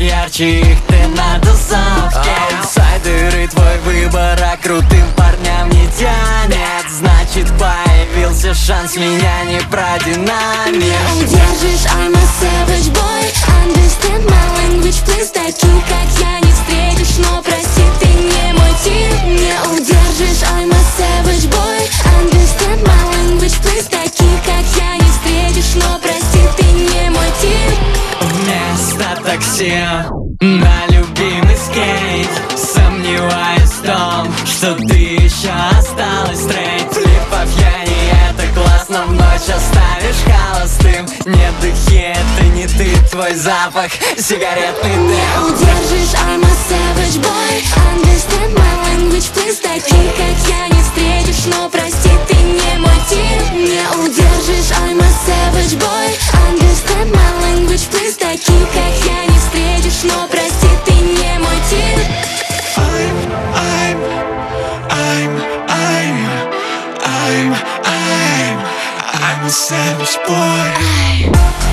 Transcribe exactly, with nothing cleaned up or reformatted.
ярче их ты на тусовке. Аутсайдеры, твой выбор, а крутым парням не тянет. Значит, появился шанс, меня не продинамишь. Не удержишь, I'm a savage boy. Understand my language, please. Таких, как я, не встретишь, но прости, ты не мой тип. Не удержишь, I'm a savage boy. Understand my language, please. Таких, как я, не встретишь, но прости, ты не мой тип. Вместо такси на любимый скейт. Сомневаюсь в том, что ты еще осталась стрейт. Флипов я не это классно, в ночь оставишь холостым. Нет, духи, это не ты, твой запах сигаретный дым. Не удержишь, I'm a savage boy. Understand my language, please. Таких, как я, не встретишь, но прости, ты не мой тип. Не удержишь, I'm a savage boy. Understand my language, please. Таких, как я, не встретишь, но прости, ты не мой тип. I'm, I'm, I'm, I'm, I'm, I'm a savage boy.